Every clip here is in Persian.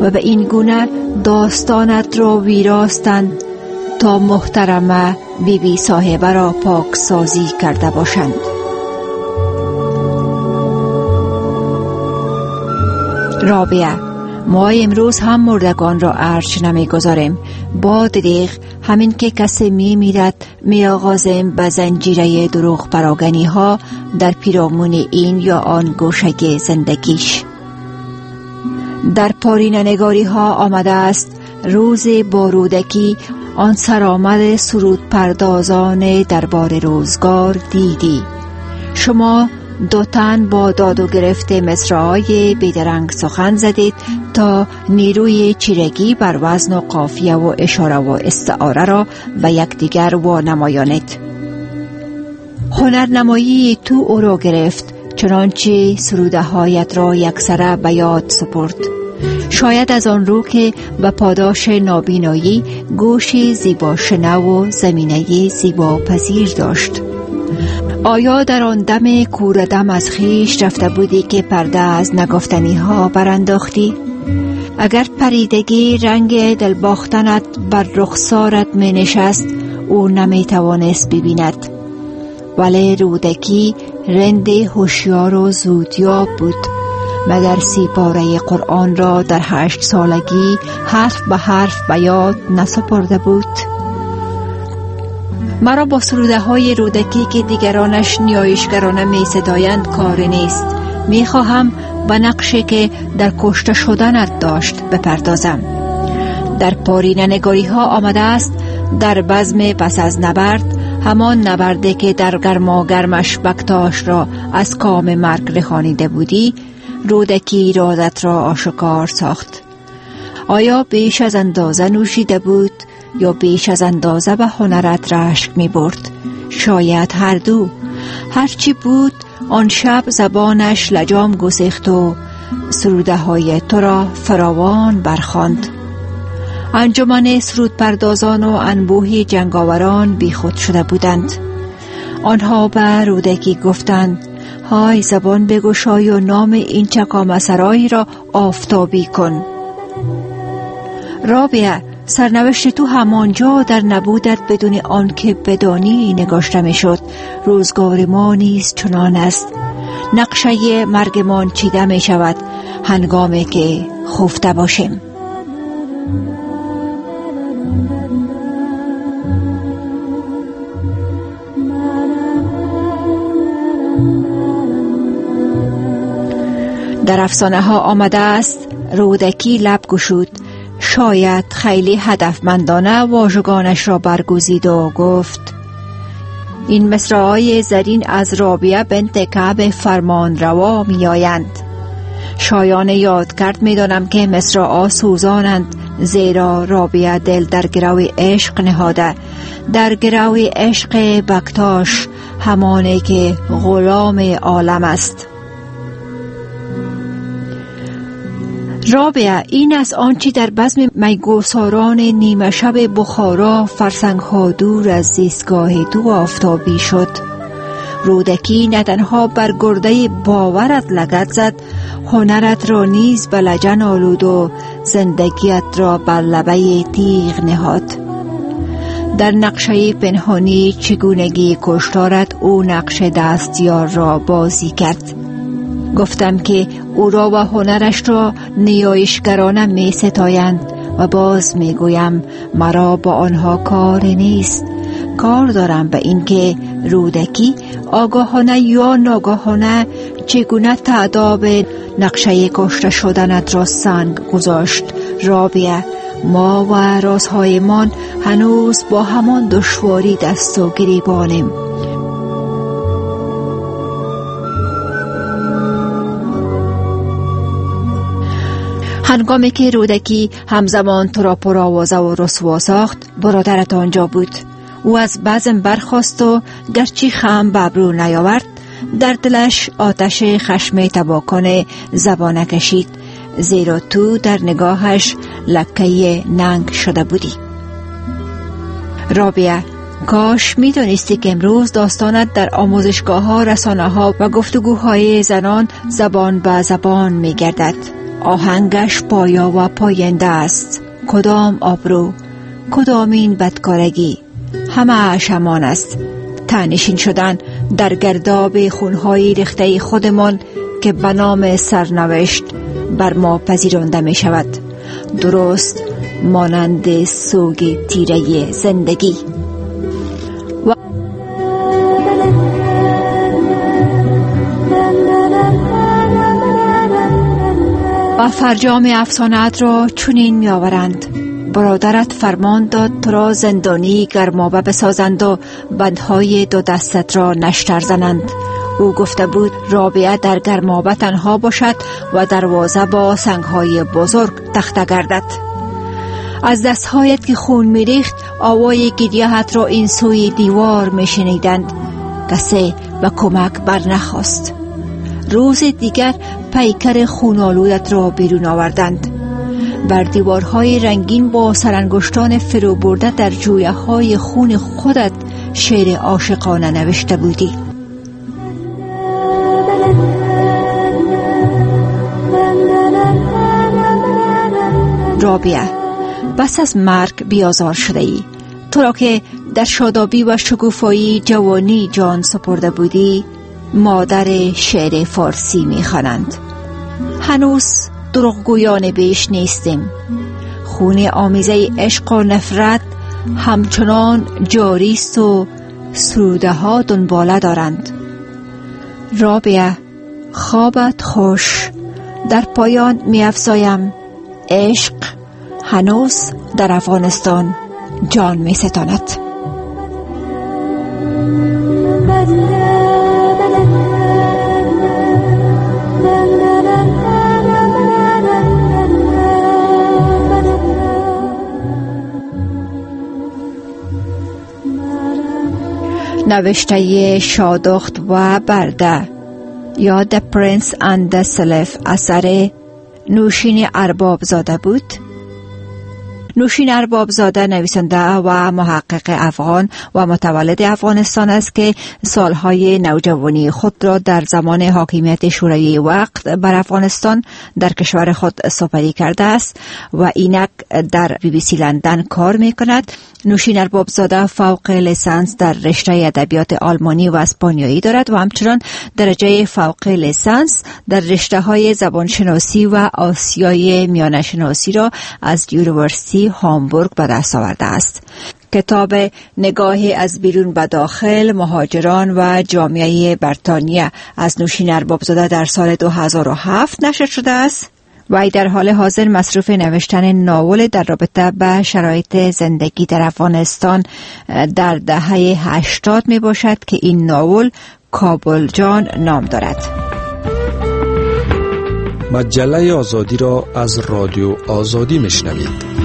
و به این گونه داستانت را ویراستند تا محترمه بیبی صاحبه را پاک سازی کرده باشند. رابعه: ما امروز هم مردگان را ارج نمی گذاریم. با دریغ همین که کسی می میرد می آغازیم به زنجیره دروغ پراگنی ها در پیرامون این یا آن گوشه زندگیش. در پارینه نگاری ها آمده است روز بارودکی آن سرآمد سرود پردازان دربار روزگار دیدی. شما دو تن با داد و گرفت مصرع‌های بیدرنگ سخن زدید تا نیروی چیرگی بر وزن و قافیه و اشاره و استعاره را به یکدیگر وانمایانید. هنرنمایی تو او را گرفت، چنانچه سروده هایت را یکسره به یاد سپرد. شاید از آن رو که به پاداش نابینایی گوشی زیبا شنو و زمینه زیبا پذیر داشت. آیا در آن دم کوردم از خیش رفته بودی که پرده از نگفتنی ها برانداختی؟ اگر پریدگی رنگ دلباختنت بر رخسارت می نشست او نمی توانست ببیند، ولی رودکی رند هوشیار و زودیاب بود. مگر 30 پاره قرآن را در 8 سالگی حرف به حرف به یاد نسپرده بود؟ مرا با سروده های رودکی که دیگرانش نیایشگرانه می صدایند کار نیست. می خواهم به نقشی که در کشته شدنت داشت بپردازم. در پارینه نگاری ها آمده است در بزم پس از نبرد، همان نبرده که در گرماگرمش بکتاش را از کام مرگ رهانیده بودی، رودکی ارادت را آشکار ساخت. آیا بیش از اندازه نوشیده بود یا بیش از اندازه به هنرت رشک می برد؟ شاید هر دو. هرچی بود آن شب زبانش لجام گسیخت و سروده های تو را فراوان برخواند. انجمن سرود پردازان و انبوهی جنگاوران بی خود شده بودند. آنها به رودکی گفتند های زبان بگشای و نام این چکامسرایی را آفتابی کن. رابعه: سرنوشت تو همانجا در نبودت بدون آن که بدانی نگاشته می شد. روزگار ما نیز چنان است. نقشه مرگمان چیده می شود هنگامی که خفته باشیم. در افسانه ها آمده است رودکی لب گشود، شاید خیلی هدفمندانه واژگانش را برگزید و گفت این مصرع‌های زرین از رابعه بنت کعب فرمان روا می آیند. شایان یاد کرد می دانم که مصرع‌ها سوزانند، زیرا رابعه دل در گرو عشق نهاده، در گرو عشق بکتاش، همانه که غلام عالم است. رابعه: این از آنچه در بزم میگساران نیمه شب بخارا فرسنگ ها دور از زیستگاه دو آفتابی شد. رودکی نه تنها بر گرده باورت لگد زد، هنرت را نیز به لجن آلود و زندگیت را بر لبه تیغ نهاد. در نقشه پنهانی چگونگی کشتارت او نقش دستیار را بازی کرد. گفتم که او را و هنرش را نیایشگرانه می ستایند و باز می گویم مرا با آنها کار نیست. کار دارم به این که رودکی آگاهانه یا ناگاهانه چگونه تعداب نقشه کشته شدنت را سنگ گذاشت. رابعه: ما و رازهایمان هنوز با همان دشواری دست و گریبانیم. هنگامی که رودکی همزمان تو را پرآوازه و رسوا ساخت، برادرت آنجا بود. او از بزم برخاست و گرچه خم به ابرو نیاورد، در دلش آتش خشم تباکن زبانه کشید، زیرا تو در نگاهش لکه ننگ شده بودی. رابعه: کاش می دانستی که امروز داستانت در آموزشگاه ها، رسانه ها و گفتگوهای زنان زبان به زبان می گردد. آهنگش پایا و پاینده است. کدام آبرو، کدامین بدکارگی، همه همان است. تنشین شدن در گرداب خونهای ریخته خودمان که به نام سرنوشت بر ما پذیرانده می شود، درست مانند سوگ تیره زندگی. و فرجام افسانه‌ات را چنین می آورند: برادرت فرمان داد تو را زندانی گرمابه بسازند و بندهای 2 دستت را نشتر زنند. او گفته بود رابعه در گرمابه تنها باشد و دروازه با سنگهای بزرگ تخته گردد. از دستهایت که خون می ریخت آوای گریه‌ات را این سوی دیوار می شنیدند. کسی به کمک بر نخواست. روز دیگر پیکر خونالودت را بیرون آوردند. بر دیوارهای رنگین با سرانگشتان فرو برده در جویه های خون خودت شعر عاشقانه نوشته بودی. رابعه، بس از مرگ بیازار شده ای. تو را که در شادابی و شکوفایی جوانی جان سپرده بودی مادر شعر فارسی می‌خوانند. هنوز دروغگویان بیش نیستیم. خون آمیزه عشق و نفرت همچنان جاری است و سروده ها دنباله دارند. رابعه، خوابت خوش. در پایان می‌افزایم عشق هنوز در افغانستان جان می‌ستاند. نوشته شادخت و برده یا The Prince and the Slave اثر نوشین اربابزاده بود. نوشین اربابزاده نویسنده و محقق افغان و متولد افغانستان است که سالهای نوجوانی خود را در زمان حاکمیت شوروی وقت بر افغانستان در کشور خود سپری کرده است و اینک در BBC لندن کار می کند. نوشین اربابزاده فوق لیسانس در رشته ادبیات آلمانی و اسپانیایی دارد و همچنان درجه فوق لیسانس در رشته‌های زبانشناسی و آسیای میانه شناسی را از یونیورسیتی هامبورگ به دست آورده است. کتاب نگاهی از بیرون به داخل، مهاجران و جامعه بریتانیا از نوشین اربابزاده در سال 2007 نشر شده است. وی در حال حاضر مصروف نوشتن ناول در رابطه با شرایط زندگی در افغانستان در دهه 80 می باشد که این ناول کابل جان نام دارد. مجله آزادی را از رادیو آزادی میشنوید.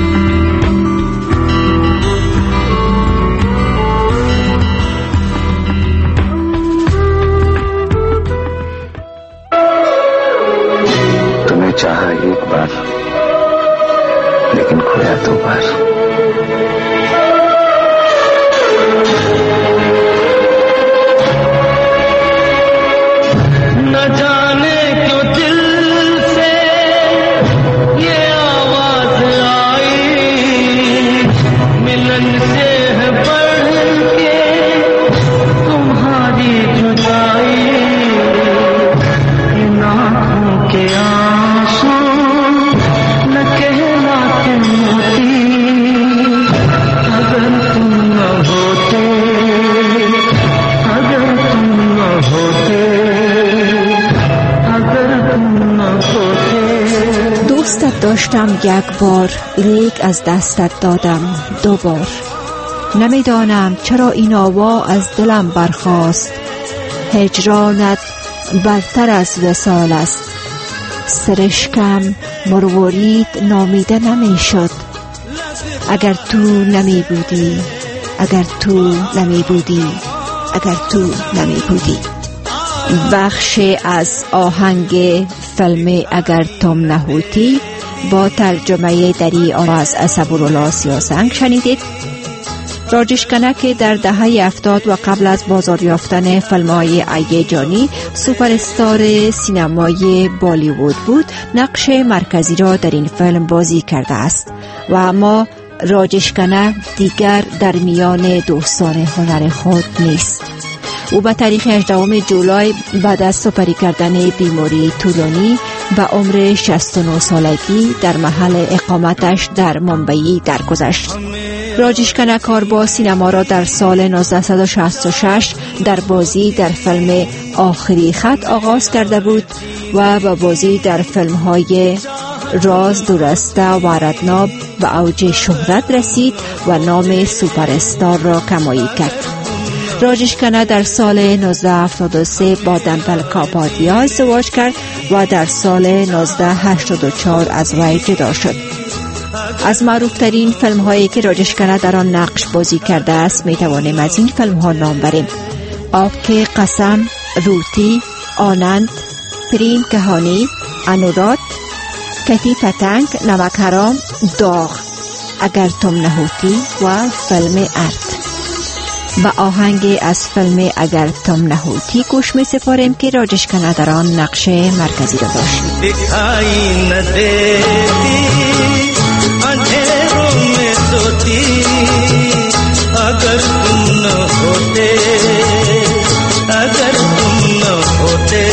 चाहा एक बार लेकिन खोया 2 बार। न जाने क्यों दिल से ये आवाज आई, मिलन से है बढ़ के तुम्हारी जुदाई, इन आँखों के دوستت داشتم 1 بار، لیک از دستت دادم 2 بار. نمیدانم چرا این آوا از دلم برخاست. هجرانت برتر از وصال است. سرشکم مروارید نامیده نمی شد. اگر تو نمی بودی، اگر تو نمی بودی، اگر تو نمی بودی. بخش از آهنگ فیلم اگر تم نهوتی با ترجمه دری از صبورالله سیاسنگ شنیدید. راجش کنه که در دهه 70 و قبل از بازار یافتن فیلم‌های هیجانی سوپر استار سینمای بالیوود بود، نقش مرکزی را در این فیلم بازی کرده است و اما راجش کنه دیگر در میان دوستان هنر خود نیست. او به تاریخ 18 جولای بعد از سپری کردن بیماری طولانی به عمر 69 سالگی در محل اقامتش در ممبئی درگذشت. راجش کنه کار با سینما را در سال 1966 در بازی در فیلم آخری خط آغاز کرده بود و با بازی در فیلم‌های راز دورسته و ردناب به اوج شهرت رسید و نام سوپر استار را کمایی کرد. راجش کنه در سال 1973 با دمپل کاپادیا ازدواج کرد و در سال 1984 از وی جدا شد. از معروفترین فیلم هایی که راجش کنه در آن نقش بازی کرده است می توانیم از این فیلم ها نام بریم: آب که قسم، روتی، آنند، پریم کهانی، انورات، کتی پتنگ، نمک حرام، داغ، اگر تم نهوتی و فیلم ارد. و آهنگ از فیلم اگر تم نهوتی گوش می سپاریم که راجش کنه در آن نقش مرکزی را داشت. दिखाई न देती अंधेरों में सोती अगर तुम न होते अगर तुम न होते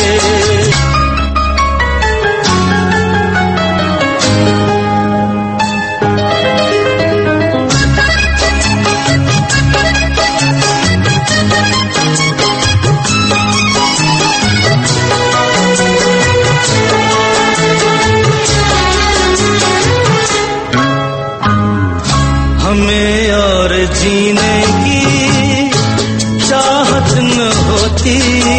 हमें और जीने की चाहत न होती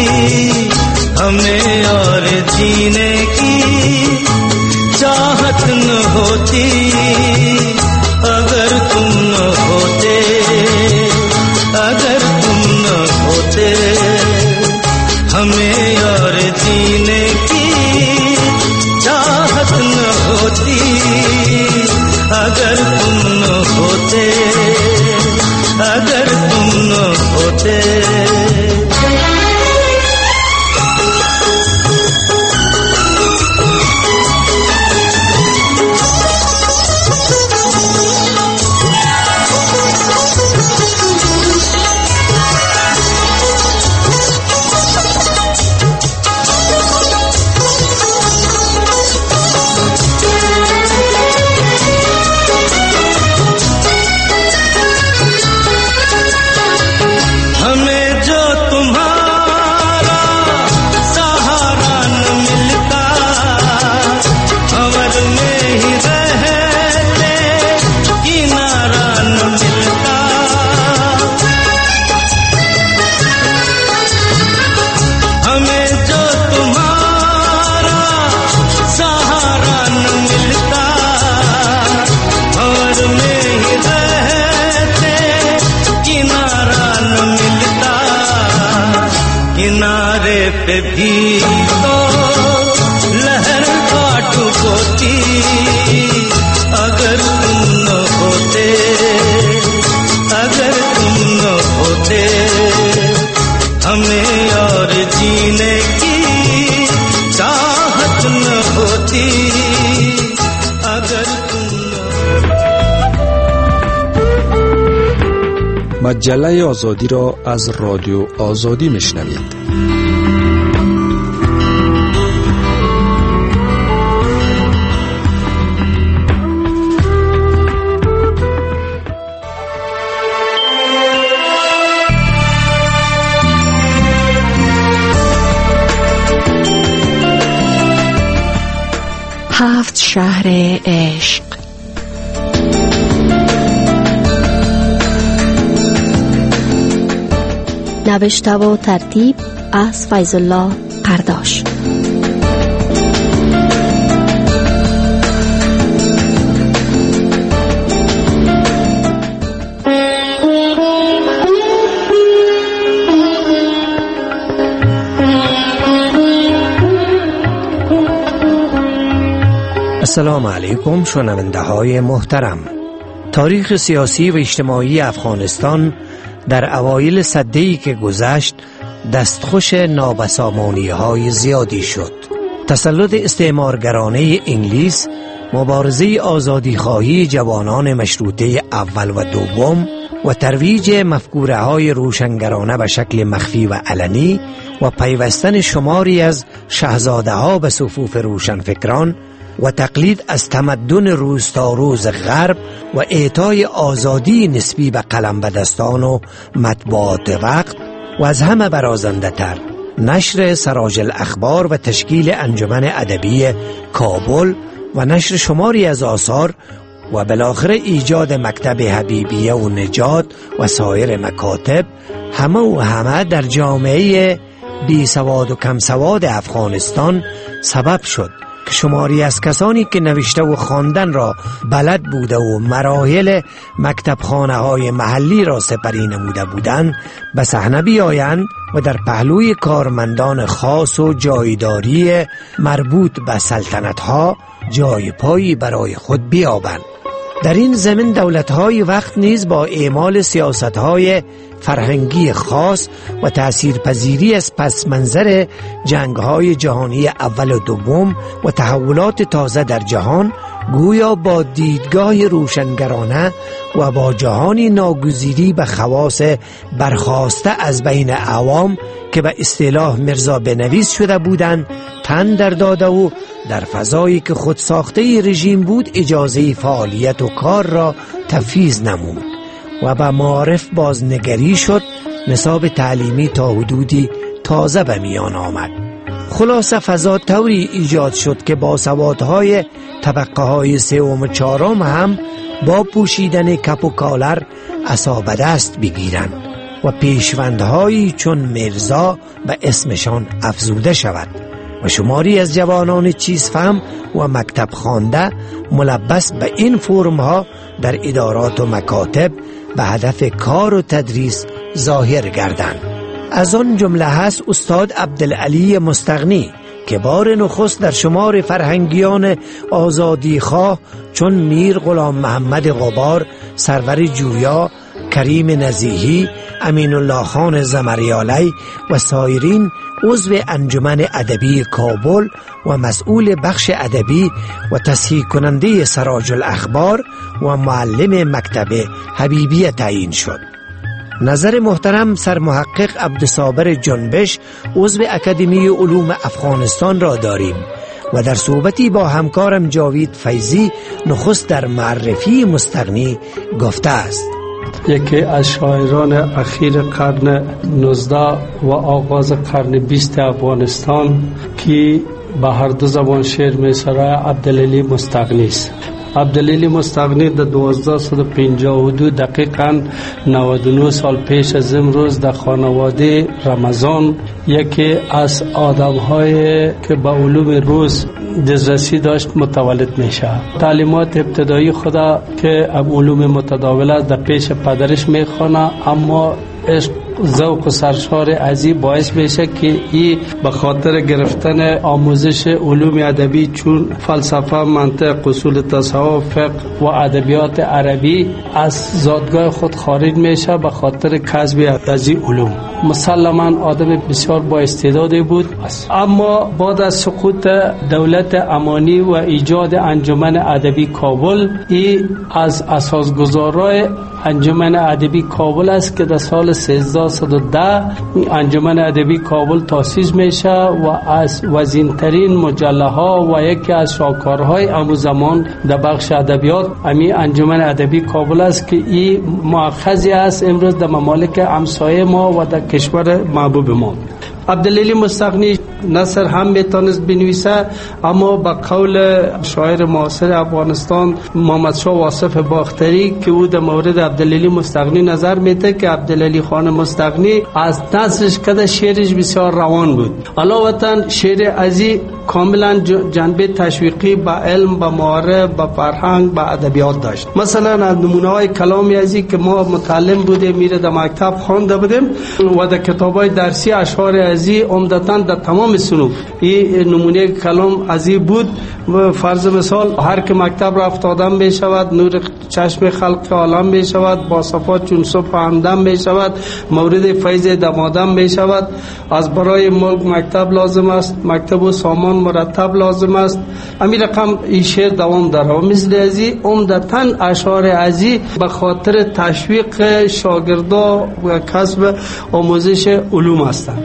हमें और जीने की चाहत न होती अगर तुम न होते अगर तुम न होते हमें और जीने की चाहत न होती अगर तुम न होते अगर तुम न होते पे भी तो लहर काट होती अगर तुम न होते अगर तुम न होते हमें और जीने की चाहत न होती अगर तुम مجله آزادی را از رادیو آزادی میشنوید. هفت شهر عشق. نوشته و ترتیب از فیض الله قرداش. السلام علیکم شنونده های محترم، تاریخ سیاسی و اجتماعی افغانستان در اوایل سده‌ای که گذشت دستخوش نابسامانی‌های زیادی شد. تسلط استعمارگرانه انگلیس، مبارزه آزادیخواهی جوانان مشروطه اول و دوم و ترویج مفکوره‌های روشنگرانه به شکل مخفی و علنی و پیوستن شماری از شاهزاده‌ها به صفوف روشنفکران و تقلید از تمدن روزتاروز غرب و اعطای آزادی نسبی به قلم به دستان و مطبوعات وقت و از همه برازنده تر نشر سراج الاخبار و تشکیل انجمن ادبی کابل و نشر شماری از آثار و بالاخره ایجاد مکتب حبیبیه و نجات و سایر مکاتب همه در جامعه بی سواد و کم سواد افغانستان سبب شد که شماری از کسانی که نوشته و خواندن را بلد بوده و مراحل مکتب خانه های محلی را سپری نموده بودند به صحنه بیایند و در پهلوی کارمندان خاص و جایداری مربوط به سلطنت ها جای پایی برای خود بیابند. در این زمین دولت‌های وقت نیز با اعمال سیاست‌های فرهنگی خاص و تأثیرپذیری از پس منظر جنگ‌های جهانی اول و دوم و تحولات تازه در جهان گویا با دیدگاه روشنگرانه و با جهانی ناگزیری به خواص برخاسته از بین عوام که به اصطلاح مرزا بنویس شده بودند تن در داده و در فضایی که خود ساخته رژیم بود اجازه فعالیت و کار را تفویض نمود و به معارف بازنگری شد. نصاب تعلیمی تا حدودی تازه به میان آمد. خلاصه فضا طوری ایجاد شد که باسوادهای طبقه های سوم و چهارم هم با پوشیدن کپ و کالر عصا به دست بگیرند و پیشوندهایی چون مرزا به اسمشان افزوده شود و شماری از جوانان چیزفهم و مکتب خوانده ملبس به این فرمها در ادارات و مکاتب به هدف کار و تدریس ظاهر گردند. از آن جمله هست استاد عبدالعلی مستغنی که بار نخست در شمار فرهنگیان آزادیخواه چون میر غلام محمد غبار، سرور جویا، کریم نزیهی، امین الله خان زمریالی و سایرین عضو انجمن ادبی کابل و مسئول بخش ادبی و تصحیح کننده سراج الاخبار و معلم مکتب حبیبیه تعیین شد. نظر محترم سرمحقق عبدالصابر جنبش عضو اکادمی علوم افغانستان را داریم و در صحبتی با همکارم جاوید فیضی نخست در معرفی مستغنی گفته است: یکی از شاعران اخیر قرن 19 و آغاز قرن 20 افغانستان که به هر دو زبان شعر می‌سرای عبدالعلی مستغنی است. عبدالعلی مستغنی در 1252 دقیقاً 99 سال پیش از امروز در خانواده رمضان یکی از آدم‌های که به علوم روز دسترسی داشت متولد میشه. تعلیمات ابتدایی خدا که علوم متداوله در پیش پدرش میخونه، اما عشق ذوق و سرشار ازی باعث میشه که ای به خاطر گرفتن آموزش علوم ادبی چون فلسفه، منطق، اصول تصوف، فقه و ادبیات عربی از زادگاه خود خارج میشه به خاطر کسب از این علوم. مسلماً آدم بسیار با استعدادی بود، اما بعد از سقوط دولت امانی و ایجاد انجمن ادبی کابل، ای از اساسگزارای انجمن ادبی کابل است که در سال 1310 انجمن ادبی کابل تأسیس میشه و از وزینترین مجله ها و یکی از شاهکارهای امو زمان در بخش ادبیات امی انجمن ادبی کابل است که این مؤخذی است امروز در ممالک همسایه ما و در کشور محبوب ما. عبدالعلی مستغنی نثر هم میتونست بنویسه، اما با قول شاعر معاصر افغانستان محمد شاه واصف باختری که او در مورد عبدالعلی مستغنی نظر میده که عبدالعلی خان مستغنی از نثرش کده شعرش بسیار روان بود. علاوه شعر ازی کاملا جنبه تشویقی با علم، با معارف، با فرهنگ، با ادبیات داشت. مثلا از نمونه های کلامی ازی که ما متعلم بودیم، میره در مکتب خوانده بودیم و در کتابای درسی اشعار ازی عمدتاً در تمام تمام صنوف. این نمونه کلام از این بود. فرض مثال هر که مکتب رفت آدم می شود، نور چشم خلق عالم می شود، با صفات چون صبح همدم می شود، مورد فیض دمادم می شود. از برای ملک مکتب لازم است، مکتب و سامان مرتب لازم است. همین رقم این شعر دوام داره. و مثل ازی عمدتاً اشعار ازی به خاطر تشویق شاگردا و کسب آموزش علوم هستند.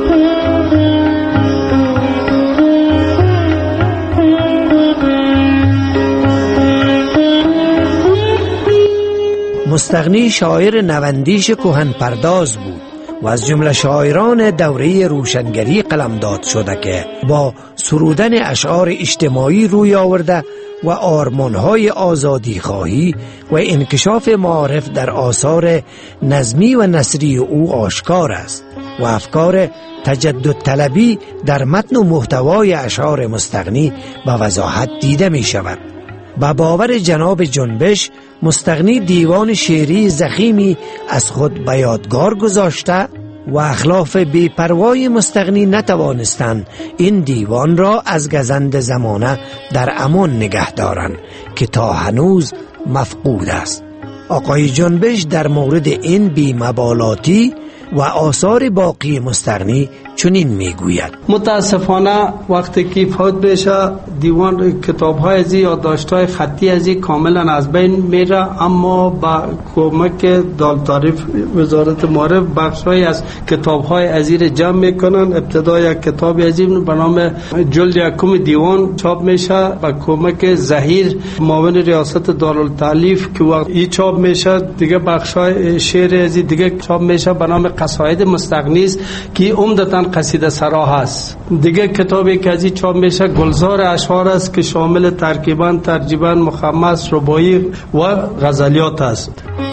مستغنی شاعر نوندیش کهن پرداز بود و از جمله شاعران دوره روشنگری قلمداد شده که با سرودن اشعار اجتماعی روی آورده و آرمانهای آزادی خواهی و انکشاف معارف در آثار نظمی و نثری او آشکار است و افکار تجدد طلبی در متن و محتوای اشعار مستغنی به وضاحت دیده می شود. با باور جناب جنبش، مستغنی دیوان شعری ضخیمی از خود به یادگار گذاشته و اخلاف بی‌پروای مستغنی نتوانستند این دیوان را از گزند زمانه در امان نگه دارند که تا هنوز مفقود است. آقای جنبش در مورد این بی‌مبالاتی و آثار باقی مستغنی چنین میگوید: متاسفانه وقتی که فوت بشه دیوان کتاب‌های ازی یا داشت‌های خطی ازی کاملا از بین میره، اما با کمک دالتاریف وزارت معارف بخش‌های از کتاب‌های ازی را جمع میکنن. ابتدا یک کتاب ازی به نام جلد یکم دیوان چاپ میشه با کمک ظهیر معاون ریاست دارالتالیف که وقت این چاپ میشه. دیگه بخش‌های شعر ازی دیگه چاپ میشه به نام قصاید مستغنی که عمدتاً قصیده سرا هست. دیگه کتابی که ازی چاپ میشه گلزار اشعار است که شامل ترکیباً ترجیباً مخمس رباعی و غزلیات است.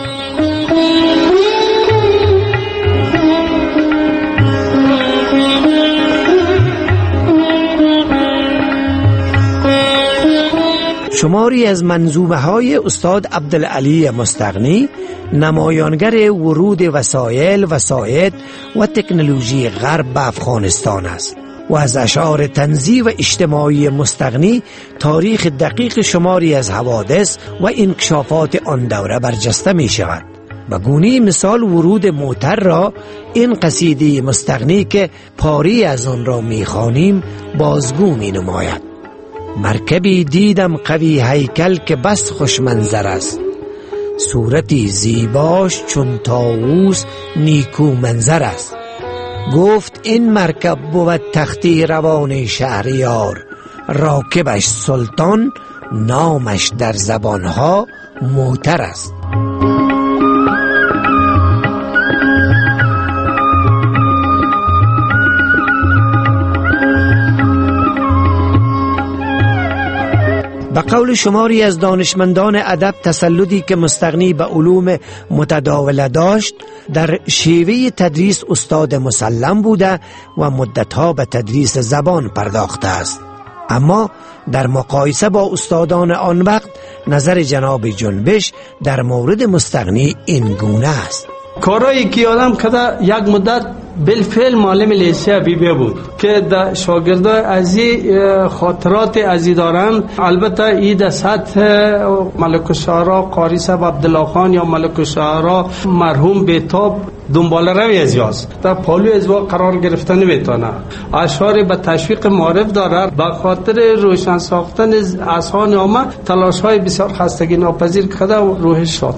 شماری از منظومه های استاد عبدالعلی مستغنی نمایانگر ورود وسایل، وسایط و تکنولوژی غرب به افغانستان است و از اشعار طنزی و اجتماعی مستغنی تاریخ دقیق شماری از حوادث و انکشافات آن دوره برجسته می شود. به گونه مثال ورود موتر را این قصیده مستغنی که پاری از آن را می خوانیم بازگو می نماید: مرکبی دیدم قوی هیکل که بس خوش منظر است، صورتی زیباش چون طاووس نیکو منظر است. گفت این مرکب بود تختی روان شهریار، راکبش سلطان نامش در زبانها موتر است. به قول شماری از دانشمندان ادب، تسلطی که مستغنی به علوم متداوله داشت در شیوه تدریس استاد مسلم بوده و مدتها به تدریس زبان پرداخته است. اما در مقایسه با استادان آن وقت نظر جناب جنبش در مورد مستغنی این گونه است: کارایی که آدم کده یک مدت بالفعل معلم لیسه بیبی بود که در شاگردای ازی خاطرات ازی دارن. البته ای در سطح ملک الشعرا قاری صاحب عبدالله خان یا ملک الشعرا مرحوم بیتاب دنبال روی ازیاست، در پالو ازوا قرار گرفتن نمیتونه. اشعار به تشویق معارف داره. به خاطر روشن ساختن اذهان عامه تلاش های بسیار خستگی ناپذیر کرده و روحش شد.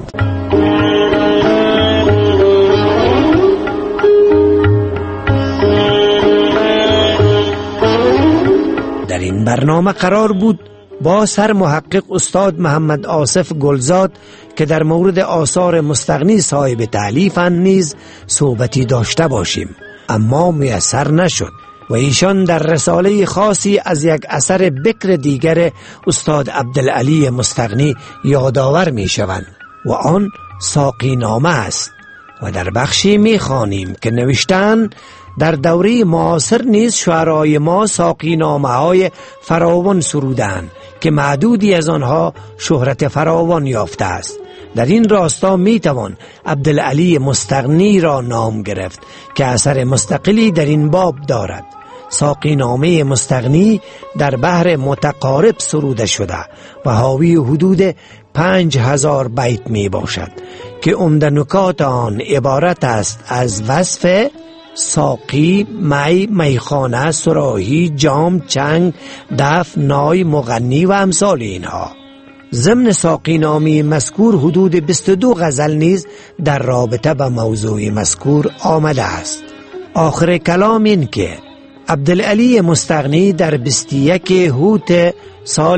در این برنامه قرار بود با سر محقق استاد محمد آصف گلزاد که در مورد آثار مستغنی صاحب تألیفند نیز صحبتی داشته باشیم، اما میسر نشد و ایشان در رساله خاصی از یک اثر بکر دیگر استاد عبدالعلی مستغنی یادآور می شوند و آن ساقی نامه است و در بخشی می خوانیم که نوشتن: در دوره معاصر نیز شعرای ما ساقی نامه های فراوان سرودند که معدودی از آنها شهرت فراوان یافته است. در این راستا می توان عبدالعلی مستغنی را نام گرفت که اثر مستقلی در این باب دارد. ساقینامه مستغنی در بحر متقارب سروده شده و حاوی حدود 5000 بیت می باشد که عمده نکات آن عبارت است از وصف ساقی، میخانه، صراحی، جام، چنگ، دف، نای، مغنی و امثال اینها. ضمن ساقینامه مذکور حدود 22 غزل نیز در رابطه با موضوع مذکور آمده است. آخر کلام این که عبدالعلی مستغنی در 21 هوت سال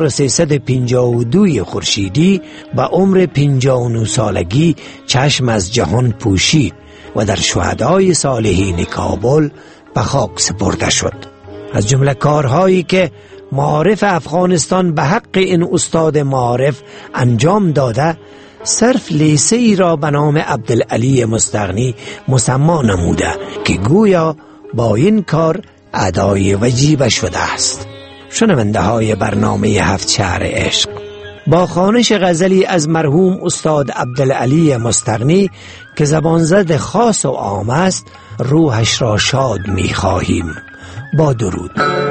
1352 خورشیدی با عمر 59 سالگی چشم از جهان پوشید و در شهدای صالحین کابل به خاک سپرده شد. از جمله کارهایی که معارف افغانستان به حق این استاد معارف انجام داده، صرف لیسه ای را به نام عبدالعلی مستغنی مسما نموده که گویا با این کار ادای وجیبه شده است. شنونده های برنامه 7 شهر عشق، با خوانش غزلی از مرحوم استاد عبدالعلی مستغنی که زبانزد خاص و عام است، روحش را شاد می خواهیم. با درود.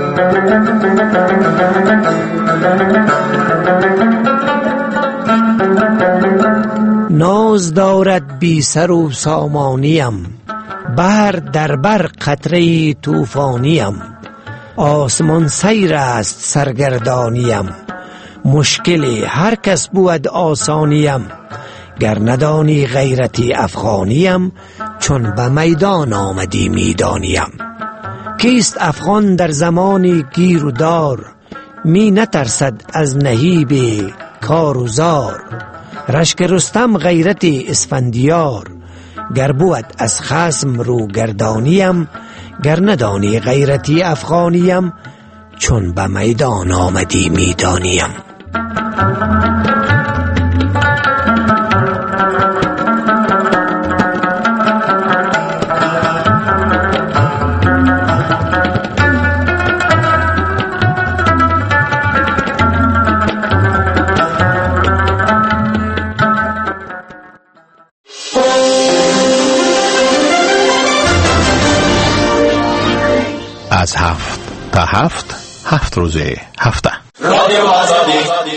ناز دارد بی سر و سامانیم، بر در بر قطره طوفانیم، آسمان سیر است سرگردانیم، مشکل هر کس بود آسانیم، گر ندانی غیرتی افغانیم، چون به میدان آمدی میدانیم. کیست افغان در زمانی گیر و دار، می نترسد از نهیب کار و زار، رشک رستم غیرت اسفندیار، گر بود از خصم رو گردانیم، گر ندانی غیرتی افغانیم، چون به میدان آمدی میدانیم. از 7 تا 7 روز هفته. رادیو آزادی